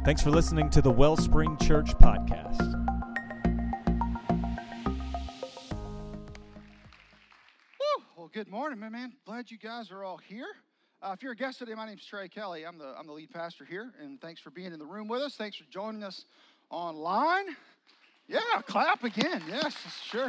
Thanks for listening to the Wellspring Church podcast. Well, good morning, man. Glad you guys are all here. If you're a guest today, my name's Trey Kelly. I'm the lead pastor here, and thanks for being in the room with us. Thanks for joining us online. Yeah, clap again. Yes, sure.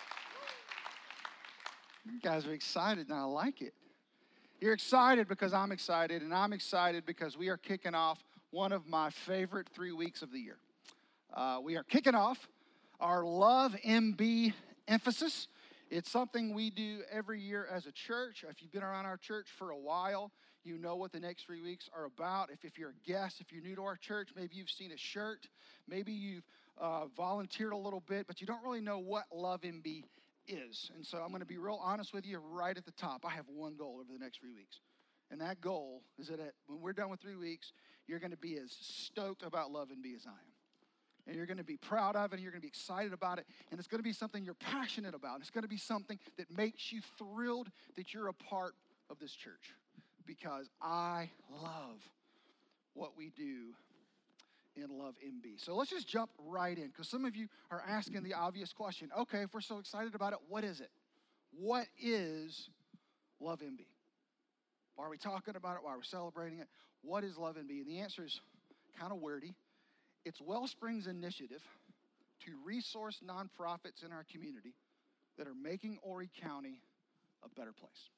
You guys are excited, and I like it. You're excited because I'm excited, and I'm excited because we are kicking off one of my favorite 3 weeks of the year. We are kicking off our Love MB emphasis. It's something we do every year as a church. If you've been around our church for a while, you know what the next 3 weeks are about. If you're a guest, if you're new to our church, maybe you've seen a shirt, maybe you've volunteered a little bit, but you don't really know what Love MB is. And so I'm going to be real honest with you right at the top. I have one goal over the next 3 weeks. And that goal is that when we're done with 3 weeks, you're going to be as stoked about Love MB as I am. And you're going to be proud of it, and you're going to be excited about it, and it's going to be something you're passionate about. It's going to be something that makes you thrilled that you're a part of this church, because I love what we do in Love MB. So let's just jump right in, because some of you are asking the obvious question. Okay, if we're so excited about it, what is it? What is Love MB? Why are we talking about it? Why are we celebrating it? What is Love MB? And the answer is kind of wordy. It's Wellspring's initiative to resource nonprofits in our community that are making Horry County a better place.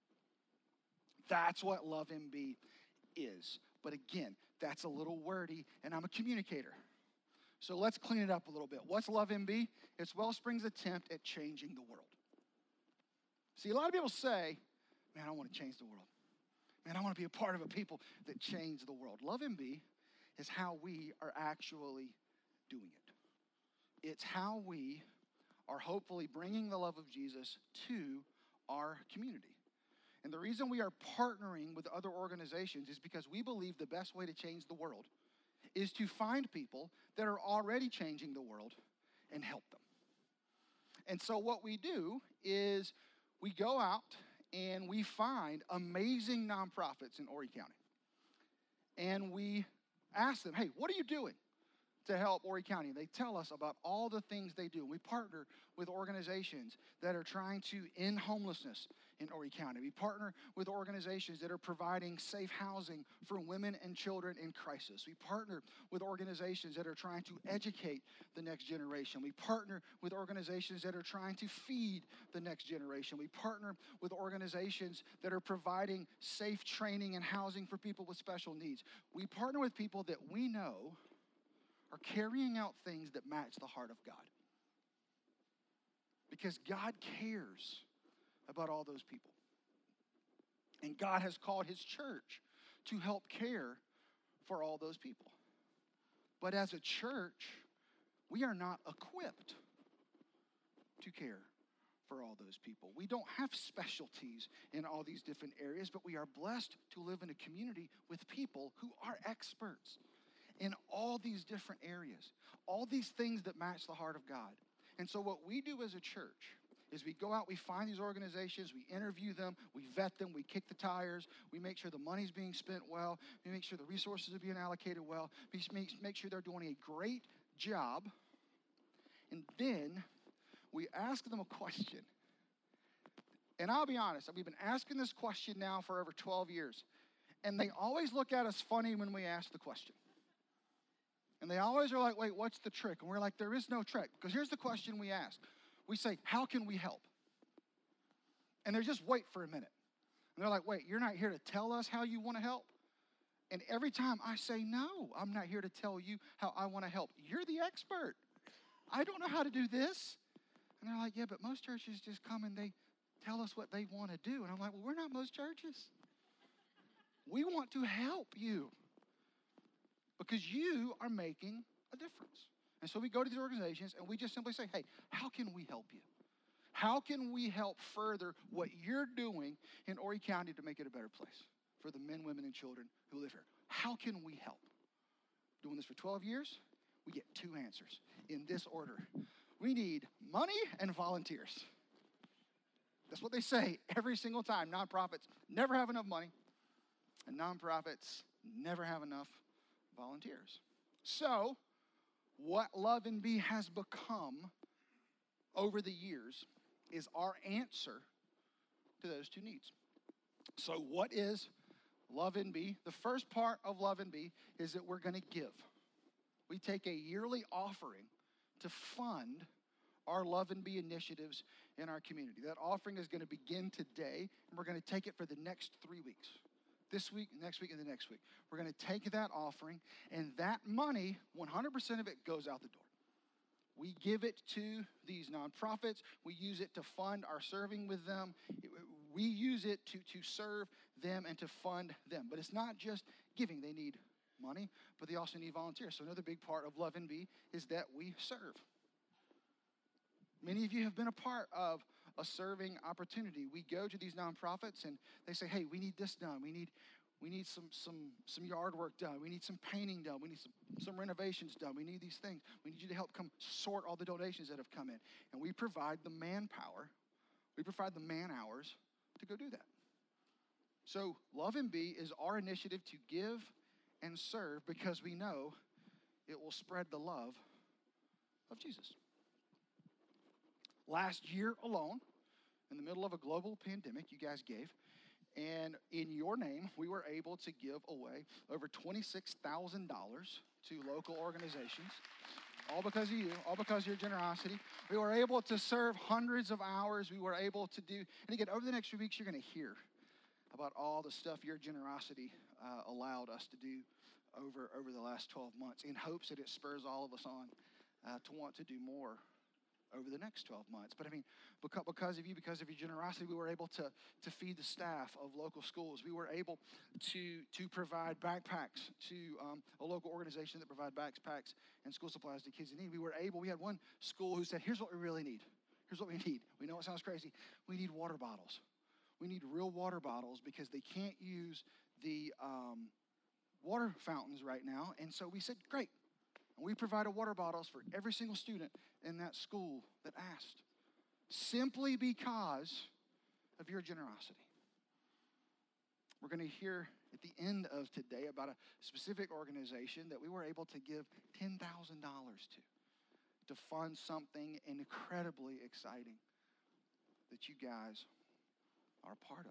That's what Love MB is. But again, that's a little wordy, and I'm a communicator. So let's clean it up a little bit. What's Love MB? It's Wellspring's attempt at changing the world. See, a lot of people say, man, I want to change the world. Man, I want to be a part of a people that change the world. Love MB is how we are actually doing it. It's how we are hopefully bringing the love of Jesus to our community. And the reason we are partnering with other organizations is because we believe the best way to change the world is to find people that are already changing the world and help them. And so what we do is we go out and we find amazing nonprofits in Horry County. And we ask them, hey, what are you doing to help Horry County? They tell us about all the things they do. We partner with organizations that are trying to end homelessness in Horry County. We partner with organizations that are providing safe housing for women and children in crisis. We partner with organizations that are trying to educate the next generation. We partner with organizations that are trying to feed the next generation. We partner with organizations that are providing safe training and housing for people with special needs. We partner with people that we know are carrying out things that match the heart of God. Because God cares about all those people. And God has called his church to help care for all those people. But as a church, we are not equipped to care for all those people. We don't have specialties in all these different areas, but we are blessed to live in a community with people who are experts in all these different areas, all these things that match the heart of God. And so what we do as a church is we go out, we find these organizations, we interview them, we vet them, we kick the tires, we make sure the money's being spent well, we make sure the resources are being allocated well, we make sure they're doing a great job, and then we ask them a question. And I'll be honest, we've been asking this question now for over 12 years, and they always look at us funny when we ask the question. And they always are like, wait, what's the trick? And we're like, there is no trick. Because here's the question we ask. We say, how can we help? And they just wait for a minute. And they're like, wait, you're not here to tell us how you want to help? And every time I say, no, I'm not here to tell you how I want to help. You're the expert. I don't know how to do this. And they're like, yeah, but most churches just come and they tell us what they want to do. And I'm like, well, we're not most churches. We want to help you, because you are making a difference. And so we go to these organizations and we just simply say, hey, how can we help you? How can we help further what you're doing in Horry County to make it a better place for the men, women, and children who live here? How can we help? Doing this for 12 years, we get two answers in this order. We need money and volunteers. That's what they say every single time. Nonprofits never have enough money, and nonprofits never have enough volunteers. So, what Love and Be has become over the years is our answer to those two needs. So, what is Love and Be? The first part of Love and Be is that we're going to give. We take a yearly offering to fund our Love and Be initiatives in our community. That offering is going to begin today, and we're going to take it for the next 3 weeks. This week, next week, and the next week. We're going to take that offering, and that money, 100% of it goes out the door. We give it to these nonprofits. We use it to fund our serving with them. We use it to serve them and to fund them. But it's not just giving. They need money, but they also need volunteers. So another big part of Love and Be is that we serve. Many of you have been a part of a serving opportunity. We go to these nonprofits and they say, hey, we need this done. We need some yard work done. We need some painting done. We need some renovations done. We need these things. We need you to help come sort all the donations that have come in. And we provide the manpower. We provide the man hours to go do that. So Love and Be is our initiative to give and serve because we know it will spread the love of Jesus. Last year alone, in the middle of a global pandemic, you guys gave. And in your name, we were able to give away over $26,000 to local organizations. All because of you, all because of your generosity. We were able to serve hundreds of hours. We were able to do, and again, over the next few weeks, you're going to hear about all the stuff your generosity allowed us to do over the last 12 months in hopes that it spurs all of us on to want to do more over the next 12 months. But I mean, because of you, because of your generosity, we were able to feed the staff of local schools. We were able to provide backpacks to a local organization that provide backpacks and school supplies to kids in need. We had one school who said, here's what we really need. Here's what we need. We know it sounds crazy. We need water bottles. We need real water bottles because they can't use the water fountains right now. And so we said, great. And we provided water bottles for every single student in that school that asked, simply because of your generosity. We're going to hear at the end of today about a specific organization that we were able to give $10,000 to fund something incredibly exciting that you guys are a part of.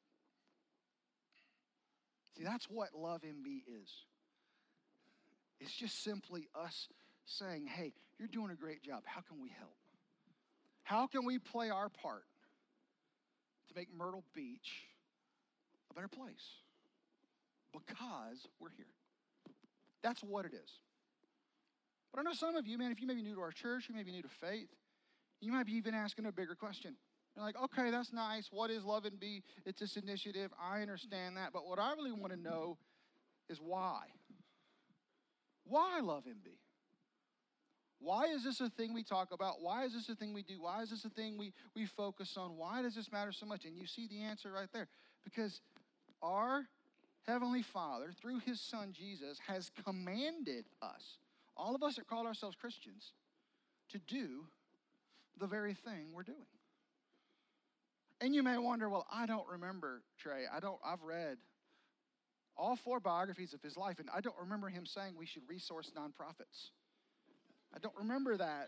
See, that's what Love and Be is. It's just simply us saying, hey, you're doing a great job. How can we help? How can we play our part to make Myrtle Beach a better place? Because we're here. That's what it is. But I know some of you, man, if you may be new to our church, you may be new to faith, you might be even asking a bigger question. You're like, okay, that's nice. What is Love and Be? It's this initiative. I understand that. But what I really want to know is why. Why Love and Be? Why is this a thing we talk about? Why is this a thing we do? Why is this a thing we focus on? Why does this matter so much? And you see the answer right there. Because our Heavenly Father, through His Son Jesus, has commanded us, all of us that call ourselves Christians, to do the very thing we're doing. And you may wonder, well, I don't remember, Trey. I've read all 4 biographies of his life, and I don't remember him saying we should resource nonprofits. I don't remember that.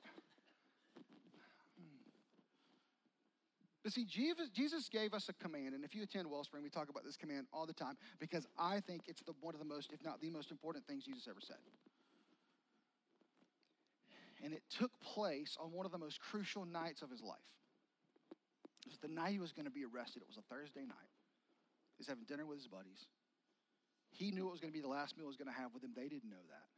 But see, Jesus gave us a command, and if you attend Wellspring, we talk about this command all the time because I think it's one of the most, if not the most important things Jesus ever said. And it took place on one of the most crucial nights of his life. It was the night he was going to be arrested. It was a Thursday night. He was having dinner with his buddies. He knew it was going to be the last meal he was going to have with them. They didn't know that.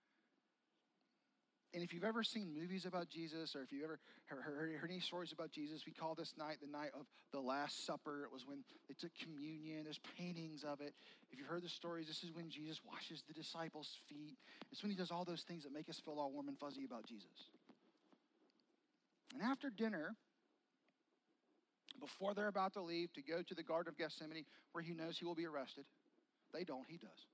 And if you've ever seen movies about Jesus, or if you've ever heard any stories about Jesus, we call this night the night of the Last Supper. It was when they took communion. There's paintings of it. If you've heard the stories, this is when Jesus washes the disciples' feet. It's when he does all those things that make us feel all warm and fuzzy about Jesus. And after dinner, before they're about to leave to go to the Garden of Gethsemane, where he knows he will be arrested, they don't, he does.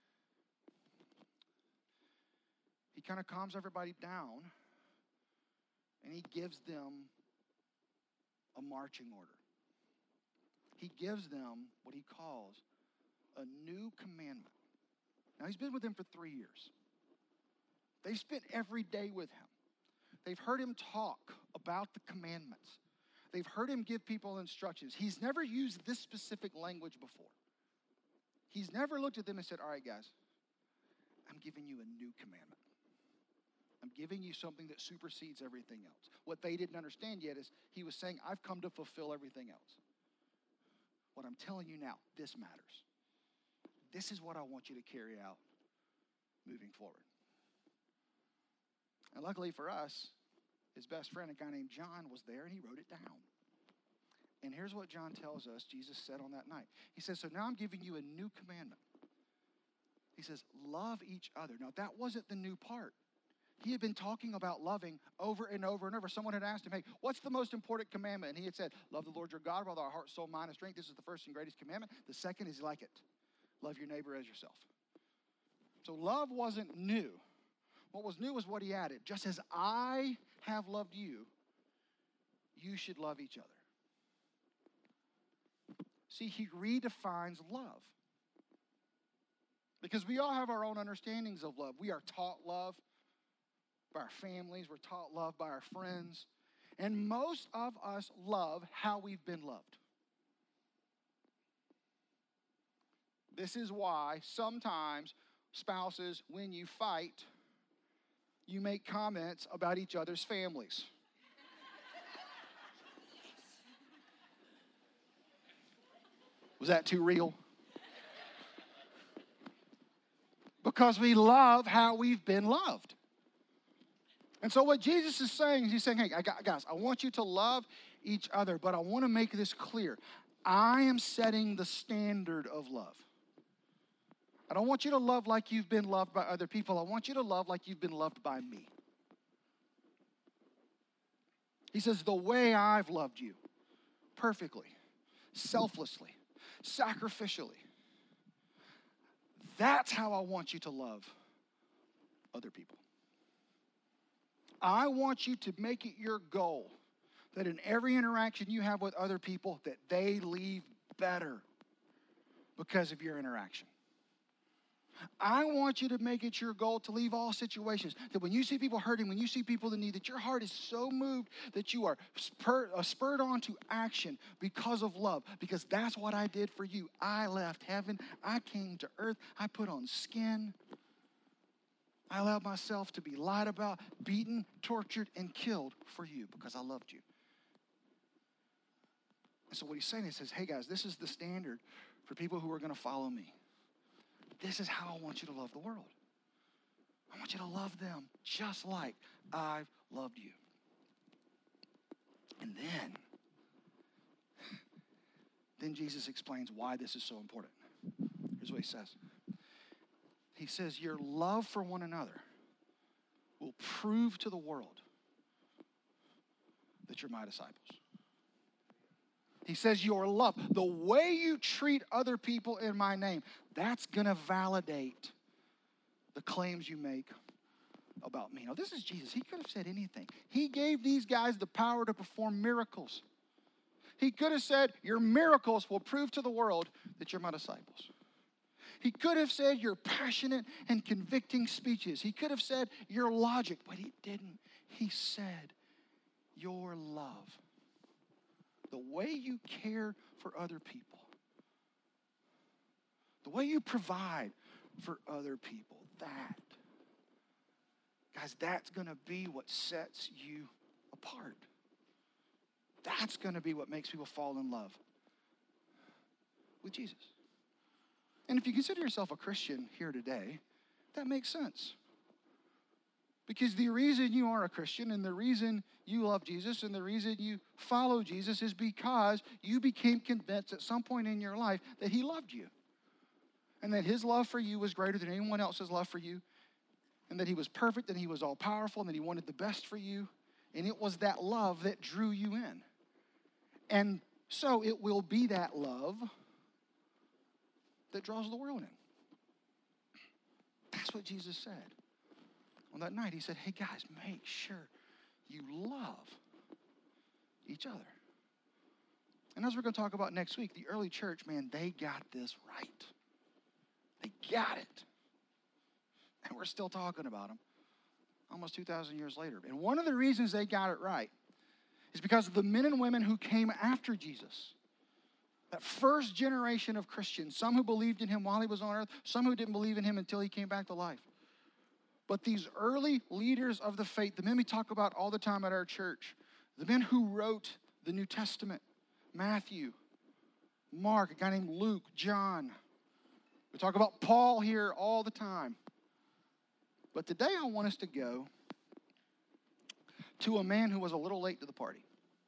He kind of calms everybody down, and he gives them a marching order. He gives them what he calls a new commandment. Now, he's been with them for 3 years. They've spent every day with him. They've heard him talk about the commandments. They've heard him give people instructions. He's never used this specific language before. He's never looked at them and said, all right, guys, I'm giving you a new commandment. I'm giving you something that supersedes everything else. What they didn't understand yet is he was saying, I've come to fulfill everything else. What I'm telling you now, this matters. This is what I want you to carry out moving forward. And luckily for us, his best friend, a guy named John, was there and he wrote it down. And here's what John tells us Jesus said on that night. He says, so now I'm giving you a new commandment. He says, love each other. Now, that wasn't the new part. He had been talking about loving over and over and over. Someone had asked him, hey, what's the most important commandment? And he had said, love the Lord your God with all our heart, soul, mind, and strength. This is the first and greatest commandment. The second is like it. Love your neighbor as yourself. So love wasn't new. What was new was what he added. Just as I have loved you, you should love each other. See, he redefines love. Because we all have our own understandings of love. We are taught love by our families. We're taught love by our friends. And most of us love how we've been loved. This is why sometimes spouses, when you fight, you make comments about each other's families. Was that too real? Because we love how we've been loved. And so what Jesus is saying is he's saying, hey, guys, I want you to love each other, but I want to make this clear. I am setting the standard of love. I don't want you to love like you've been loved by other people. I want you to love like you've been loved by me. He says, the way I've loved you, perfectly, selflessly, sacrificially, that's how I want you to love other people. I want you to make it your goal that in every interaction you have with other people, that they leave better because of your interaction. I want you to make it your goal to leave all situations, that when you see people hurting, when you see people in need, that your heart is so moved that you are spurred on to action because of love, because that's what I did for you. I left heaven. I came to earth. I put on skin. I allowed myself to be lied about, beaten, tortured, and killed for you because I loved you. And so what he's saying is, he says, hey guys, this is the standard for people who are going to follow me. This is how I want you to love the world. I want you to love them just like I've loved you. And then Jesus explains why this is so important. Here's what he says. He says, your love for one another will prove to the world that you're my disciples. He says your love, the way you treat other people in my name, that's going to validate the claims you make about me. Now, this is Jesus. He could have said anything. He gave these guys the power to perform miracles. He could have said, your miracles will prove to the world that you're my disciples. He could have said your passionate and convicting speeches. He could have said your logic, but he didn't. He said your love. The way you care for other people. The way you provide for other people. Guys, that's going to be what sets you apart. That's going to be what makes people fall in love with Jesus. And if you consider yourself a Christian here today, that makes sense. Because the reason you are a Christian and the reason you love Jesus and the reason you follow Jesus is because you became convinced at some point in your life that he loved you. And that his love for you was greater than anyone else's love for you. And that he was perfect and he was all powerful and that he wanted the best for you. And it was that love that drew you in. And so it will be that love that draws the world in. That's what Jesus said. On that night, he said, hey guys, make sure you love each other. And as we're going to talk about next week, the early church, man, they got this right. They got it. And we're still talking about them almost 2,000 years later. And one of the reasons they got it right is because of the men and women who came after Jesus. That first generation of Christians, some who believed in him while he was on earth, some who didn't believe in him until he came back to life. But these early leaders of the faith, the men we talk about all the time at our church, the men who wrote the New Testament, Matthew, Mark, a guy named Luke, John. We talk about Paul here all the time. But today I want us to go to a man who was a little late to the party.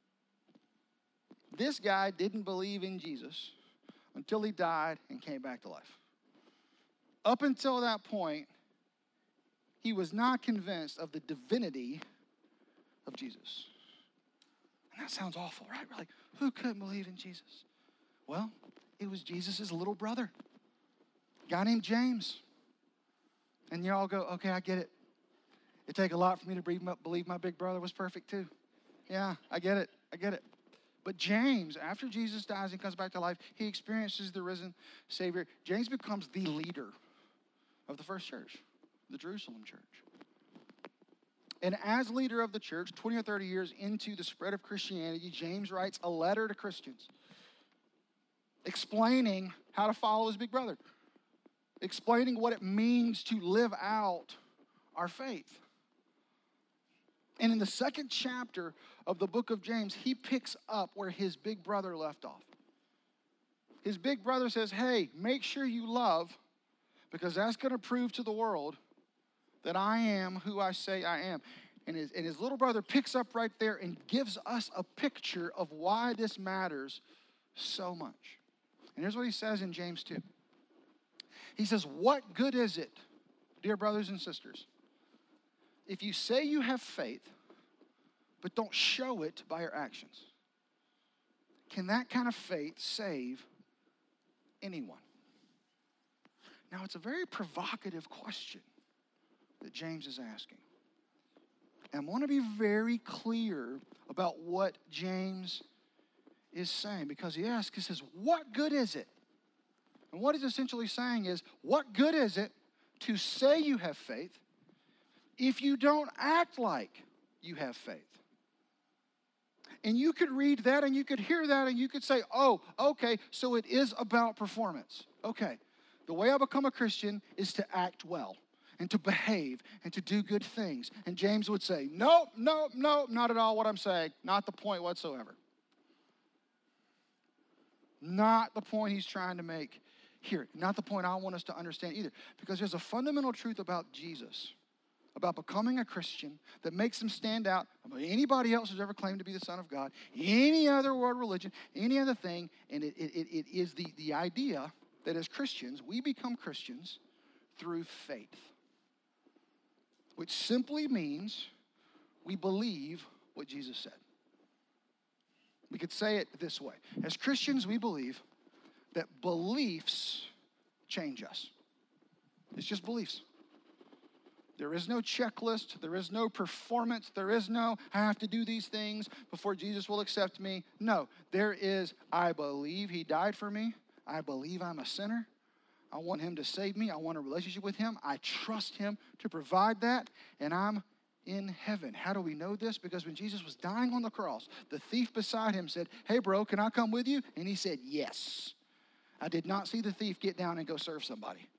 This guy didn't believe in Jesus until he died and came back to life. Up until that point, he was not convinced of the divinity of Jesus. And that sounds awful, right? We're like, who couldn't believe in Jesus? Well, it was Jesus' little brother, a guy named James. And you all go, okay, I get it. It'd take a lot for me to believe my big brother was perfect too. Yeah, I get it. But James, after Jesus dies and comes back to life, he experiences the risen Savior. James becomes the leader of the first church, the Jerusalem church. And as leader of the church, 20 or 30 years into the spread of Christianity, James writes a letter to Christians explaining how to follow his big brother, explaining what it means to live out our faith. And in the second chapter of the book of James, he picks up where his big brother left off. His big brother says, hey, make sure you love, because that's going to prove to the world that I am who I say I am. And his little brother picks up right there and gives us a picture of why this matters so much. And here's what he says in James 2. He says, what good is it, dear brothers and sisters, if you say you have faith, but don't show it by your actions? Can that kind of faith save anyone? Now, it's a very provocative question that James is asking. And I want to be very clear about what James is saying, because he says, what good is it? And what he's essentially saying is, what good is it to say you have faith if you don't act like you have faith? And you could read that and you could hear that and you could say, oh, okay, so it is about performance. Okay, the way I become a Christian is to act well and to behave and to do good things. And James would say, nope, not at all what I'm saying. Not the point whatsoever. Not the point he's trying to make here. Not the point I want us to understand either. Because there's a fundamental truth about Jesus, about becoming a Christian, that makes him stand out above anybody else who's ever claimed to be the Son of God, any other world religion, any other thing. And it is the idea that as Christians, we become Christians through faith, which simply means we believe what Jesus said. We could say it this way. As Christians, we believe that beliefs change us. It's just beliefs. There is no checklist. There is no performance. There is no, I have to do these things before Jesus will accept me. No, there is, I believe he died for me. I believe I'm a sinner. I want him to save me. I want a relationship with him. I trust him to provide that, and I'm in heaven. How do we know this? Because when Jesus was dying on the cross, the thief beside him said, hey, bro, can I come with you? And he said, yes. I did not see the thief get down and go serve somebody.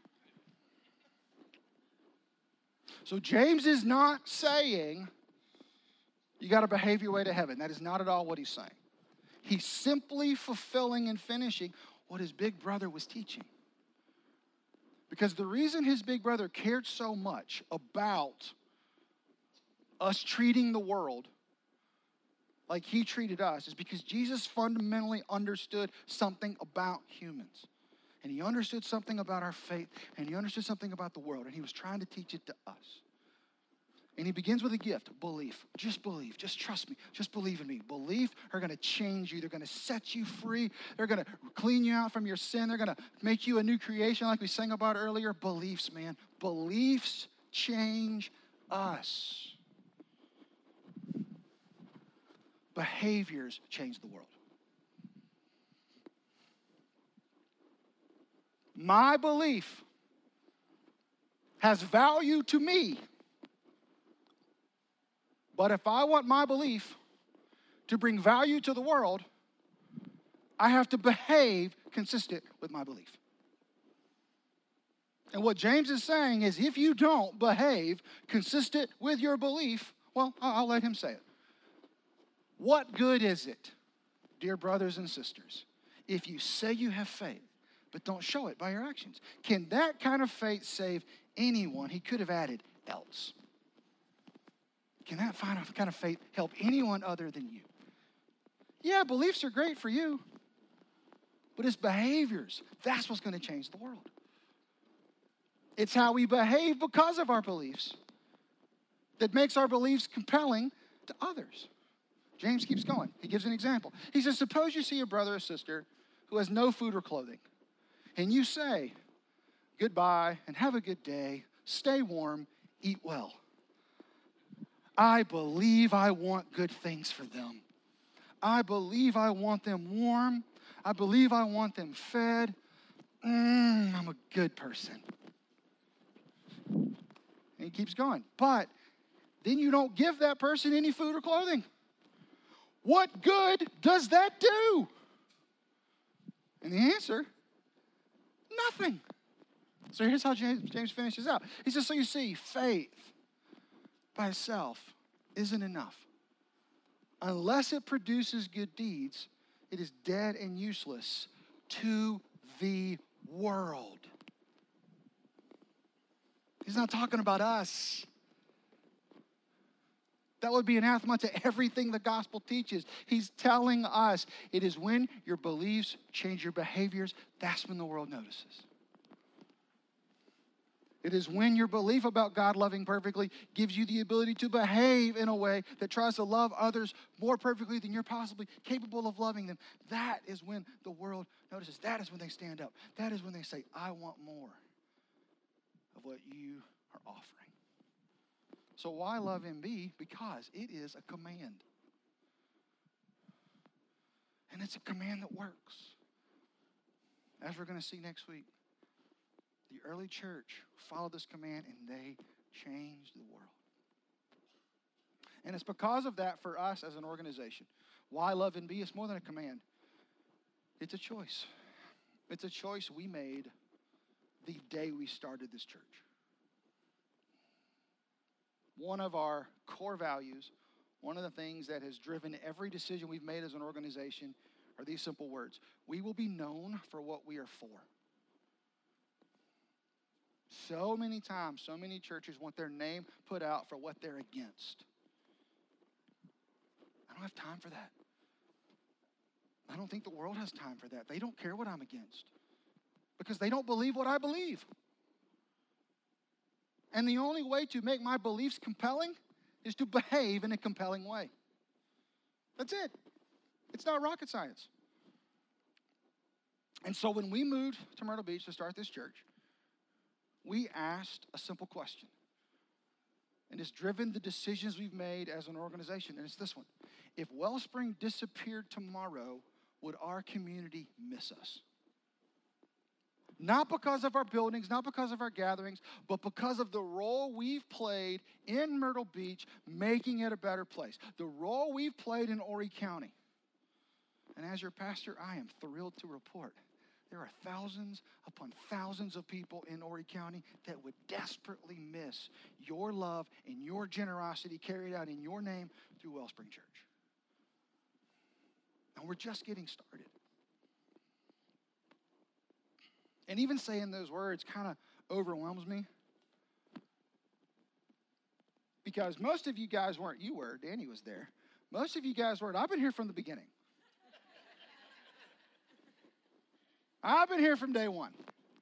So James is not saying you got to behave your way to heaven. That is not at all what he's saying. He's simply fulfilling and finishing what his big brother was teaching. Because the reason his big brother cared so much about us treating the world like he treated us is because Jesus fundamentally understood something about humans. And he understood something about our faith, and he understood something about the world, and he was trying to teach it to us. And he begins with a gift, belief. Just believe, just trust me, just believe in me. Belief are going to change you. They're going to set you free. They're going to clean you out from your sin. They're going to make you a new creation like we sang about earlier. Beliefs, man. Beliefs change us. Behaviors change the world. My belief has value to me. But if I want my belief to bring value to the world, I have to behave consistent with my belief. And what James is saying is if you don't behave consistent with your belief, well, I'll let him say it. What good is it, dear brothers and sisters, if you say you have faith, but don't show it by your actions? Can that kind of faith save anyone? He could have added else. Can that kind of faith help anyone other than you? Yeah, beliefs are great for you, but it's behaviors. That's what's going to change the world. It's how we behave because of our beliefs that makes our beliefs compelling to others. James keeps going. He gives an example. He says, suppose you see a brother or sister who has no food or clothing, and you say, goodbye and have a good day, stay warm, eat well. I believe I want good things for them. I believe I want them warm. I believe I want them fed. I'm a good person. And he keeps going. But then you don't give that person any food or clothing. What good does that do? And the answer, nothing. So here's how James finishes out. He says, so you see, faith by itself isn't enough. Unless it produces good deeds, it is dead and useless to the world. He's not talking about us. That would be anathema to everything the gospel teaches. He's telling us it is when your beliefs change your behaviors, that's when the world notices. It is when your belief about God loving perfectly gives you the ability to behave in a way that tries to love others more perfectly than you're possibly capable of loving them. That is when the world notices. That is when they stand up. That is when they say, I want more of what you are offering. So why love MB? Because it is a command. And it's a command that works. As we're going to see next week, the early church followed this command and they changed the world. And it's because of that for us as an organization. Why love MB? It's more than a command. It's a choice. It's a choice we made the day we started this church. One of our core values, one of the things that has driven every decision we've made as an organization are these simple words. We will be known for what we are for. So many times, so many churches want their name put out for what they're against. I don't have time for that. I don't think the world has time for that. They don't care what I'm against because they don't believe what I believe. And the only way to make my beliefs compelling is to behave in a compelling way. That's it. It's not rocket science. And so when we moved to Myrtle Beach to start this church, we asked a simple question. And it's driven the decisions we've made as an organization. And it's this one. If Wellspring disappeared tomorrow, would our community miss us? Not because of our buildings, not because of our gatherings, but because of the role we've played in Myrtle Beach, making it a better place. The role we've played in Horry County. And as your pastor, I am thrilled to report there are thousands upon thousands of people in Horry County that would desperately miss your love and your generosity carried out in your name through Wellspring Church. And we're just getting started. And even saying those words kind of overwhelms me. Because most of you guys weren't, you were, Danny was there. Most of you guys weren't. I've been here from the beginning. I've been here from day one.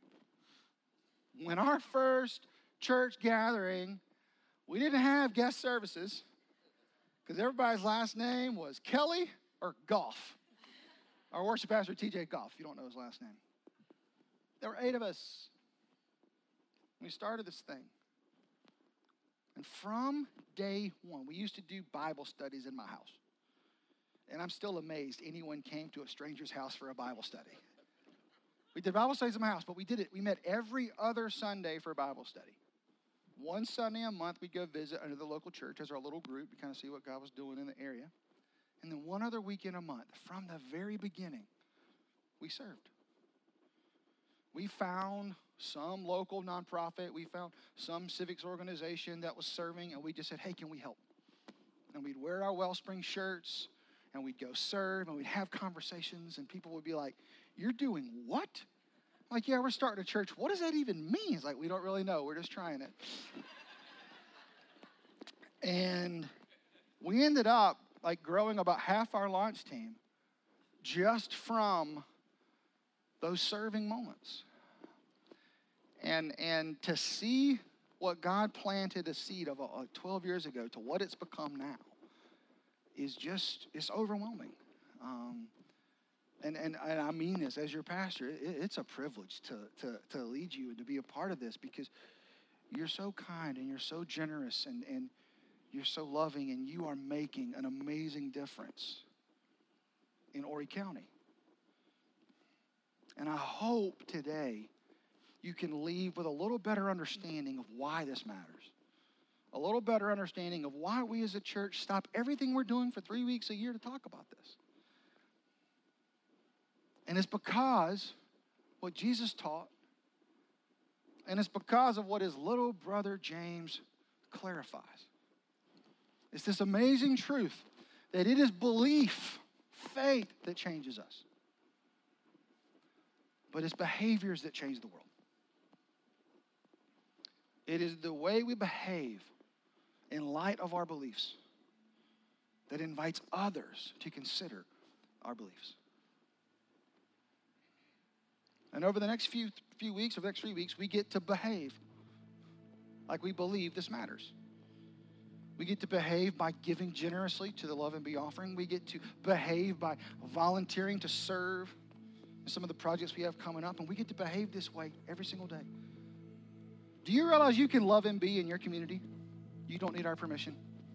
When our first church gathering, we didn't have guest services because everybody's last name was Kelly or Goff. Our worship pastor, TJ Goff, if you don't know his last name. There were 8 of us. We started this thing. And from day one, we used to do Bible studies in my house. And I'm still amazed anyone came to a stranger's house for a Bible study. We did Bible studies in my house, but we did it. We met every other Sunday for a Bible study. one Sunday a month, we'd go visit under the local church as our little group to kind of see what God was doing in the area. And then one other weekend a month, from the very beginning, we served. We found some local nonprofit. We found some civics organization that was serving, and we just said, hey, can we help? And we'd wear our Wellspring shirts, and we'd go serve, and we'd have conversations, and people would be like, you're doing what? I'm like, yeah, we're starting a church. What does that even mean? It's like, we don't really know. We're just trying it. And we ended up like growing about half our launch team just from those serving moments. And to see what God planted a seed of 12 years ago to what it's become now is just, it's overwhelming. And I mean this as your pastor, it's a privilege to lead you and to be a part of this, because you're so kind and you're so generous and you're so loving, and you are making an amazing difference in Horry County. And I hope today you can leave with a little better understanding of why this matters. A little better understanding of why we as a church stop everything we're doing for 3 weeks a year to talk about this. And it's because what Jesus taught, and it's because of what his little brother James clarifies. It's this amazing truth that it is belief, faith that changes us. But it's behaviors that change the world. It is the way we behave in light of our beliefs that invites others to consider our beliefs. And over the next few weeks, over the next 3 weeks, we get to behave like we believe this matters. We get to behave by giving generously to the Love and Be offering. We get to behave by volunteering to serve in some of the projects we have coming up. And we get to behave this way every single day. Do you realize you can love and be in your community? You don't need our permission.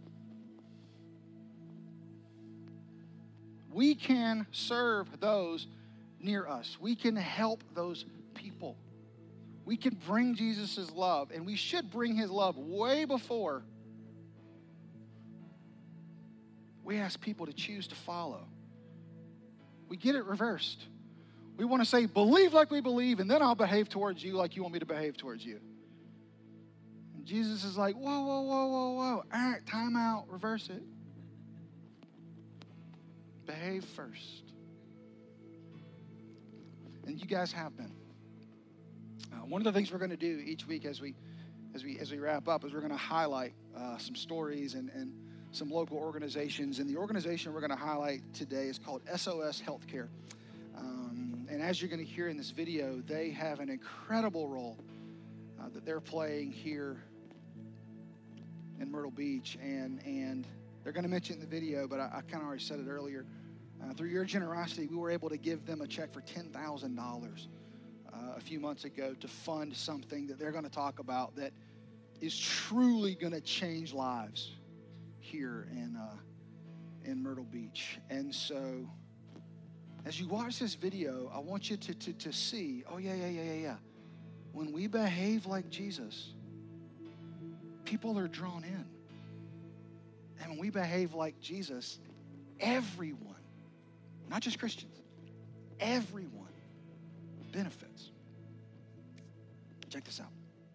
We can serve those near us. We can help those people. We can bring Jesus' love, and we should bring his love way before we ask people to choose to follow. We get it reversed. We want to say, believe like we believe, and then I'll behave towards you like you want me to behave towards you. And Jesus is like, whoa. All right, time out, reverse it. Behave first. And you guys have been. One of the things we're going to do each week as we wrap up is we're going to highlight some stories and some local organizations. And the organization we're going to highlight today is called SOS Healthcare. And as you're going to hear in this video, they have an incredible role that they're playing here in Myrtle Beach. And they're going to mention it in the video, but I kind of already said it earlier. Through your generosity, we were able to give them a check for $10,000 a few months ago to fund something that they're going to talk about that is truly going to change lives here in Myrtle Beach. And so as you watch this video, I want you to see, oh, yeah. When we behave like Jesus, people are drawn in. And when we behave like Jesus, everyone, not just Christians, everyone benefits. Check this out.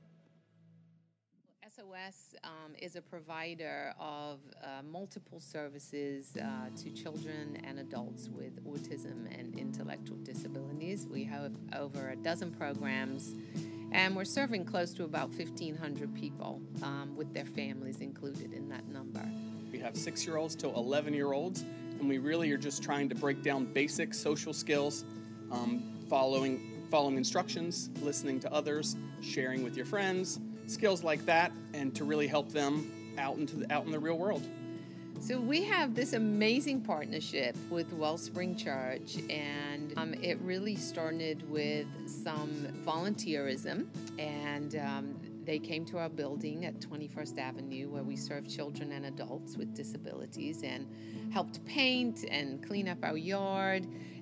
SOS is a provider of multiple services to children and adults with autism and intellectual disabilities. We have over a dozen programs, and we're serving close to about 1,500 people with their families included in that number. We have 6-year-olds to 11-year-olds, and we really are just trying to break down basic social skills, following instructions, listening to others, sharing with your friends, skills like that, and to really help them out in the real world. So we have this amazing partnership with Wellspring Church, and it really started with some volunteerism, and they came to our building at 21st Avenue where we serve children and adults with disabilities and helped paint and clean up our yard.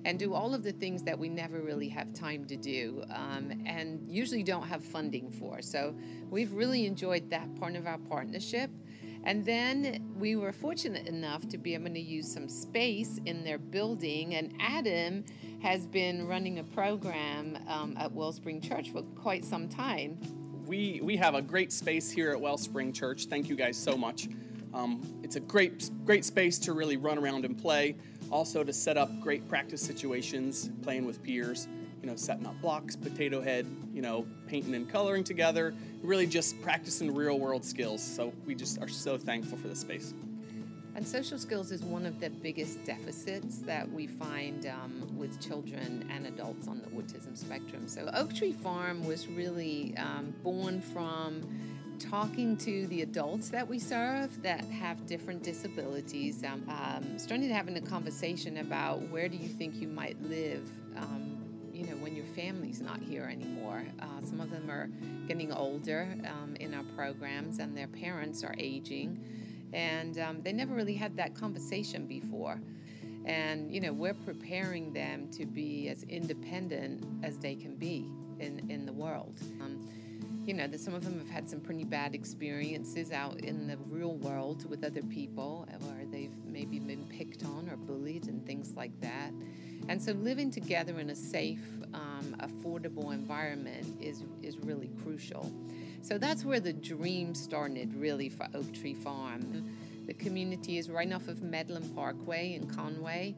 and do all of the things that we never really have time to do and usually don't have funding for. So we've really enjoyed that part of our partnership. And then we were fortunate enough to be able to use some space in their building. And Adam has been running a program at Wellspring Church for quite some time. We have a great space here at Wellspring Church. Thank you guys so much. It's a great space to really run around and play. Also to set up great practice situations, playing with peers, setting up blocks, potato head, painting and coloring together, really just practicing real world skills. So we just are so thankful for the space. And social skills is one of the biggest deficits that we find with children and adults on the autism spectrum. So Oak Tree Farm was really born from talking to the adults that we serve that have different disabilities, starting to having a conversation about where do you think you might live when your family's not here anymore. Some of them are getting older in our programs, and their parents are aging, and they never really had that conversation before. And, we're preparing them to be as independent as they can be in the world. Some of them have had some pretty bad experiences out in the real world with other people, where they've maybe been picked on or bullied and things like that. And so living together in a safe, affordable environment is really crucial. So that's where the dream started, really, for Oak Tree Farm. The community is right off of Medland Parkway in Conway.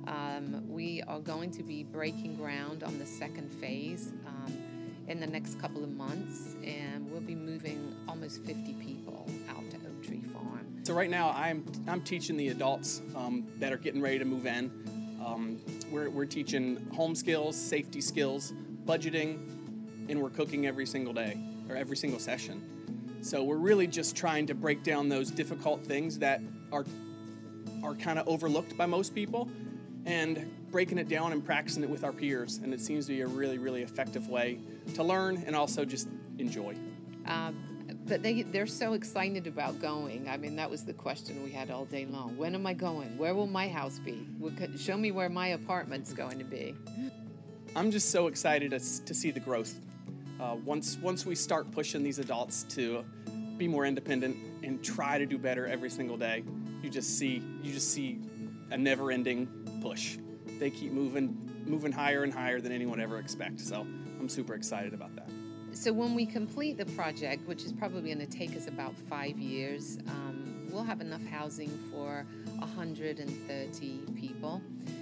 We are going to be breaking ground on the second phase in the next couple of months, and we'll be moving almost 50 people out to Oak Tree Farm. So right now I'm teaching the adults that are getting ready to move in. We're teaching home skills, safety skills, budgeting, and we're cooking every single day or every single session. So we're really just trying to break down those difficult things that are kind of overlooked by most people, and breaking it down and practicing it with our peers. And it seems to be a really, really effective way to learn and also just enjoy. But they're so excited about going. I mean, that was the question we had all day long. When am I going? Where will my house be? Show me where my apartment's going to be. I'm just so excited to see the growth. Once we start pushing these adults to be more independent and try to do better every single day, you just see a never-ending push. They keep moving higher and higher than anyone ever expects. So I'm super excited about that. So when we complete the project, which is probably going to take us about 5 years, we'll have enough housing for 130 people.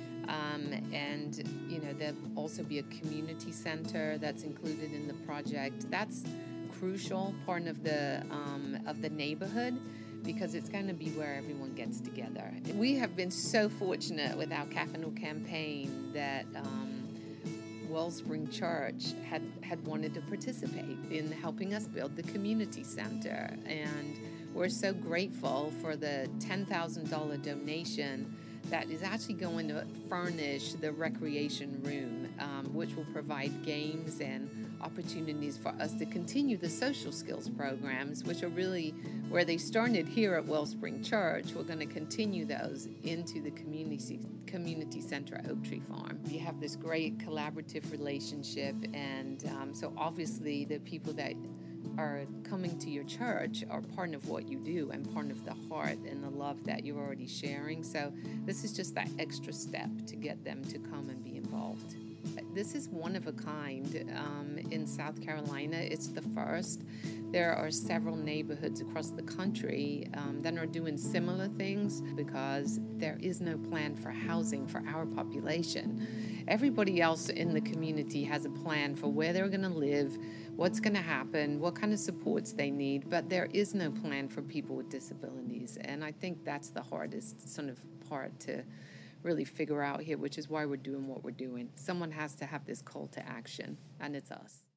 And there'll also be a community center that's included in the project. That's crucial part of the neighborhood, because it's going to be where everyone gets together. We have been so fortunate with our capital campaign that Wellspring Church had wanted to participate in helping us build the community center. And we're so grateful for the $10,000 donation that is actually going to furnish the recreation room, which will provide games and opportunities for us to continue the social skills programs, which are really where they started here at Wellspring Church. We're going to continue those into the community center at Oak Tree Farm. We have this great collaborative relationship, and so obviously the people that are coming to your church are part of what you do and part of the heart and the love that you're already sharing. So this is just that extra step to get them to come and be involved. This is one of a kind in South Carolina. It's the first. There are several neighborhoods across the country that are doing similar things, because there is no plan for housing for our population. Everybody else in the community has a plan for where they're going to live, what's going to happen, what kind of supports they need, but there is no plan for people with disabilities. And I think that's the hardest sort of part to really figure out here, which is why we're doing what we're doing. Someone has to have this call to action, and it's us.